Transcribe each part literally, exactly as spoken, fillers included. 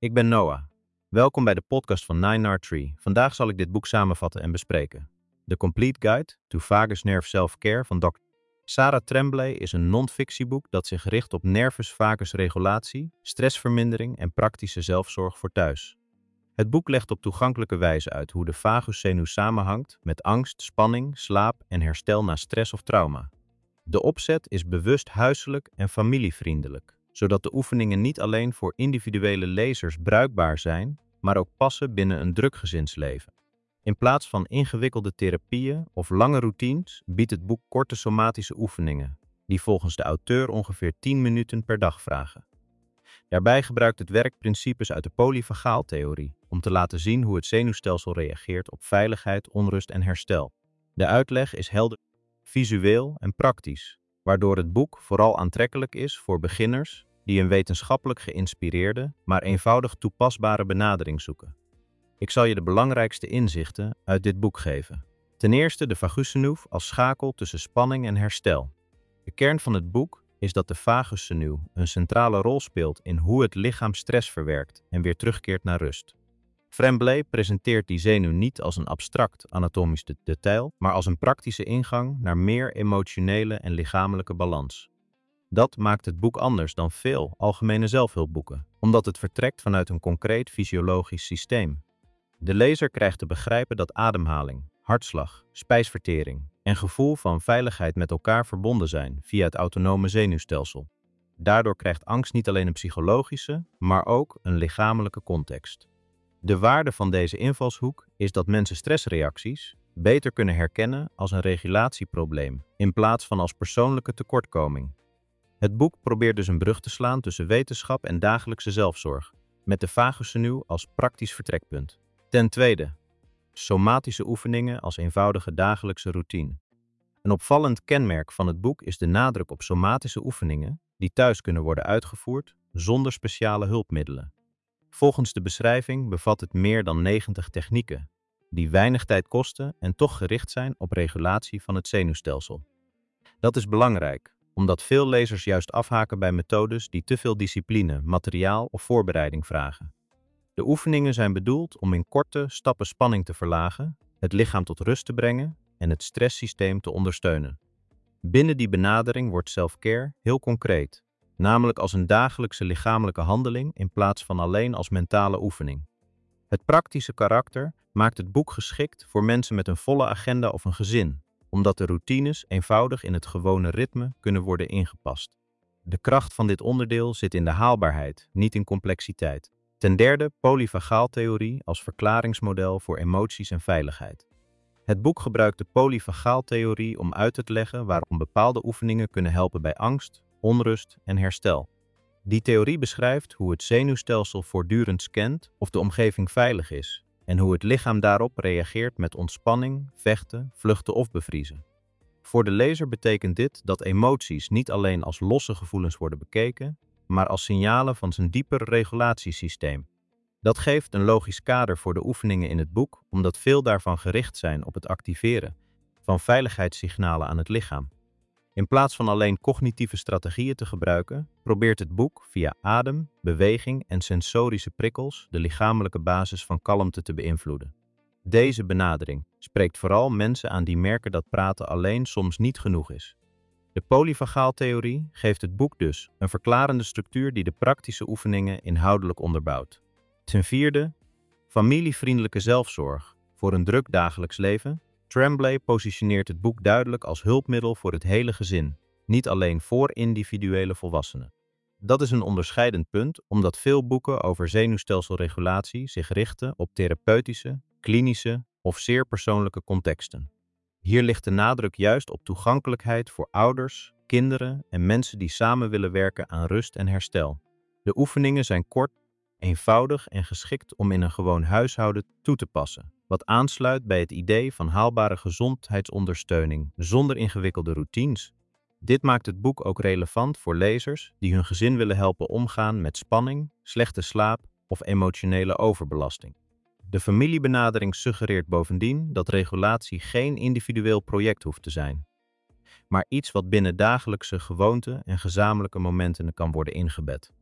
Ik ben Noah. Welkom bij de podcast van Nine Nard Tree. Vandaag zal ik dit boek samenvatten en bespreken. The Complete Guide to Vagus Nerve Self-Care van dokter Sarah Tremblay is een non-fictieboek dat zich richt op nervus-vagus regulatie, stressvermindering en praktische zelfzorg voor thuis. Het boek legt op toegankelijke wijze uit hoe de vaguszenuw samenhangt met angst, spanning, slaap en herstel na stress of trauma. De opzet is bewust huiselijk en familievriendelijk, zodat de oefeningen niet alleen voor individuele lezers bruikbaar zijn, maar ook passen binnen een druk gezinsleven. In plaats van ingewikkelde therapieën of lange routines biedt het boek korte somatische oefeningen, die volgens de auteur ongeveer tien minuten per dag vragen. Daarbij gebruikt het werk principes uit de polyvagaaltheorie om te laten zien hoe het zenuwstelsel reageert op veiligheid, onrust en herstel. De uitleg is helder, visueel en praktisch, waardoor het boek vooral aantrekkelijk is voor beginners die een wetenschappelijk geïnspireerde, maar eenvoudig toepasbare benadering zoeken. Ik zal je de belangrijkste inzichten uit dit boek geven. Ten eerste de vaguszenuw als schakel tussen spanning en herstel. De kern van het boek is dat de vaguszenuw een centrale rol speelt in hoe het lichaam stress verwerkt en weer terugkeert naar rust. Tremblay presenteert die zenuw niet als een abstract anatomisch detail, maar als een praktische ingang naar meer emotionele en lichamelijke balans. Dat maakt het boek anders dan veel algemene zelfhulpboeken, omdat het vertrekt vanuit een concreet fysiologisch systeem. De lezer krijgt te begrijpen dat ademhaling, hartslag, spijsvertering en gevoel van veiligheid met elkaar verbonden zijn via het autonome zenuwstelsel. Daardoor krijgt angst niet alleen een psychologische, maar ook een lichamelijke context. De waarde van deze invalshoek is dat mensen stressreacties beter kunnen herkennen als een regulatieprobleem, in plaats van als persoonlijke tekortkoming. Het boek probeert dus een brug te slaan tussen wetenschap en dagelijkse zelfzorg, met de vaguszenuw als praktisch vertrekpunt. Ten tweede, somatische oefeningen als eenvoudige dagelijkse routine. Een opvallend kenmerk van het boek is de nadruk op somatische oefeningen die thuis kunnen worden uitgevoerd zonder speciale hulpmiddelen. Volgens de beschrijving bevat het meer dan negentig technieken, die weinig tijd kosten en toch gericht zijn op regulatie van het zenuwstelsel. Dat is belangrijk, omdat veel lezers juist afhaken bij methodes die te veel discipline, materiaal of voorbereiding vragen. De oefeningen zijn bedoeld om in korte stappen spanning te verlagen, het lichaam tot rust te brengen en het stresssysteem te ondersteunen. Binnen die benadering wordt self-care heel concreet, namelijk als een dagelijkse lichamelijke handeling in plaats van alleen als mentale oefening. Het praktische karakter maakt het boek geschikt voor mensen met een volle agenda of een gezin, omdat de routines eenvoudig in het gewone ritme kunnen worden ingepast. De kracht van dit onderdeel zit in de haalbaarheid, niet in complexiteit. Ten derde, polyvagaaltheorie als verklaringsmodel voor emoties en veiligheid. Het boek gebruikt de polyvagaaltheorie om uit te leggen waarom bepaalde oefeningen kunnen helpen bij angst, onrust en herstel. Die theorie beschrijft hoe het zenuwstelsel voortdurend scant of de omgeving veilig is en hoe het lichaam daarop reageert met ontspanning, vechten, vluchten of bevriezen. Voor de lezer betekent dit dat emoties niet alleen als losse gevoelens worden bekeken, maar als signalen van zijn dieper regulatiesysteem. Dat geeft een logisch kader voor de oefeningen in het boek, omdat veel daarvan gericht zijn op het activeren van veiligheidssignalen aan het lichaam. In plaats van alleen cognitieve strategieën te gebruiken, probeert het boek via adem, beweging en sensorische prikkels de lichamelijke basis van kalmte te beïnvloeden. Deze benadering spreekt vooral mensen aan die merken dat praten alleen soms niet genoeg is. De polyvagaaltheorie geeft het boek dus een verklarende structuur die de praktische oefeningen inhoudelijk onderbouwt. Ten vierde, familievriendelijke zelfzorg voor een druk dagelijks leven. Tremblay positioneert het boek duidelijk als hulpmiddel voor het hele gezin, niet alleen voor individuele volwassenen. Dat is een onderscheidend punt, omdat veel boeken over zenuwstelselregulatie zich richten op therapeutische, klinische of zeer persoonlijke contexten. Hier ligt de nadruk juist op toegankelijkheid voor ouders, kinderen en mensen die samen willen werken aan rust en herstel. De oefeningen zijn kort, eenvoudig en geschikt om in een gewoon huishouden toe te passen, wat aansluit bij het idee van haalbare gezondheidsondersteuning zonder ingewikkelde routines. Dit maakt het boek ook relevant voor lezers die hun gezin willen helpen omgaan met spanning, slechte slaap of emotionele overbelasting. De familiebenadering suggereert bovendien dat regulatie geen individueel project hoeft te zijn, maar iets wat binnen dagelijkse gewoonten en gezamenlijke momenten kan worden ingebed.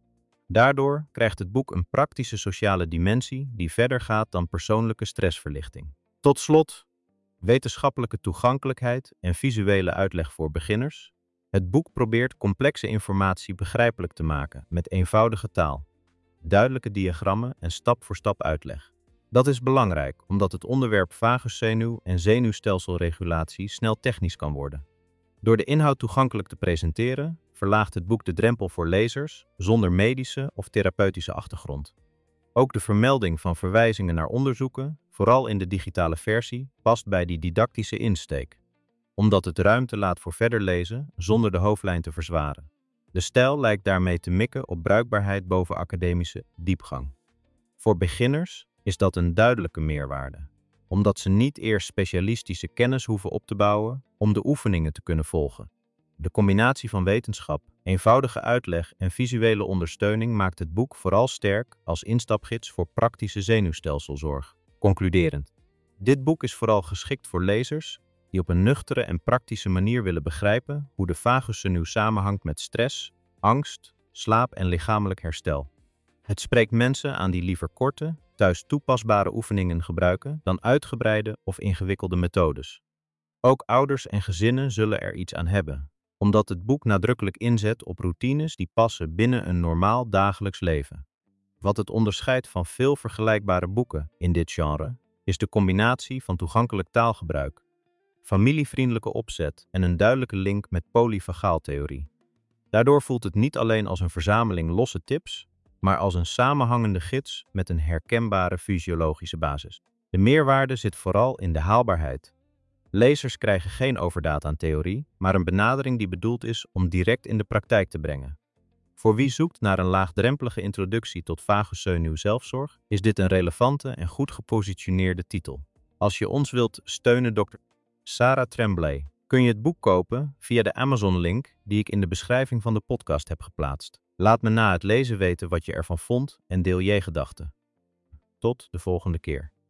Daardoor krijgt het boek een praktische sociale dimensie die verder gaat dan persoonlijke stressverlichting. Tot slot, wetenschappelijke toegankelijkheid en visuele uitleg voor beginners. Het boek probeert complexe informatie begrijpelijk te maken met eenvoudige taal, duidelijke diagrammen en stap-voor-stap uitleg. Dat is belangrijk omdat het onderwerp vaguszenuw en zenuwstelselregulatie snel technisch kan worden. Door de inhoud toegankelijk te presenteren, verlaagt het boek de drempel voor lezers zonder medische of therapeutische achtergrond. Ook de vermelding van verwijzingen naar onderzoeken, vooral in de digitale versie, past bij die didactische insteek, omdat het ruimte laat voor verder lezen zonder de hoofdlijn te verzwaren. De stijl lijkt daarmee te mikken op bruikbaarheid boven academische diepgang. Voor beginners is dat een duidelijke meerwaarde, omdat ze niet eerst specialistische kennis hoeven op te bouwen om de oefeningen te kunnen volgen. De combinatie van wetenschap, eenvoudige uitleg en visuele ondersteuning maakt het boek vooral sterk als instapgids voor praktische zenuwstelselzorg. Concluderend. Dit boek is vooral geschikt voor lezers die op een nuchtere en praktische manier willen begrijpen hoe de vaguszenuw samenhangt met stress, angst, slaap en lichamelijk herstel. Het spreekt mensen aan die liever korte, thuis toepasbare oefeningen gebruiken dan uitgebreide of ingewikkelde methodes. Ook ouders en gezinnen zullen er iets aan hebben, omdat het boek nadrukkelijk inzet op routines die passen binnen een normaal dagelijks leven. Wat het onderscheidt van veel vergelijkbare boeken in dit genre, is de combinatie van toegankelijk taalgebruik, familievriendelijke opzet en een duidelijke link met polyvagaaltheorie. Daardoor voelt het niet alleen als een verzameling losse tips, maar als een samenhangende gids met een herkenbare fysiologische basis. De meerwaarde zit vooral in de haalbaarheid. Lezers krijgen geen overdaad aan theorie, maar een benadering die bedoeld is om direct in de praktijk te brengen. Voor wie zoekt naar een laagdrempelige introductie tot vaguszenuw zelfzorg, is dit een relevante en goed gepositioneerde titel. Als je ons wilt steunen, dokter Sarah Tremblay, kun je het boek kopen via de Amazon-link die ik in de beschrijving van de podcast heb geplaatst. Laat me na het lezen weten wat je ervan vond en deel je gedachten. Tot de volgende keer.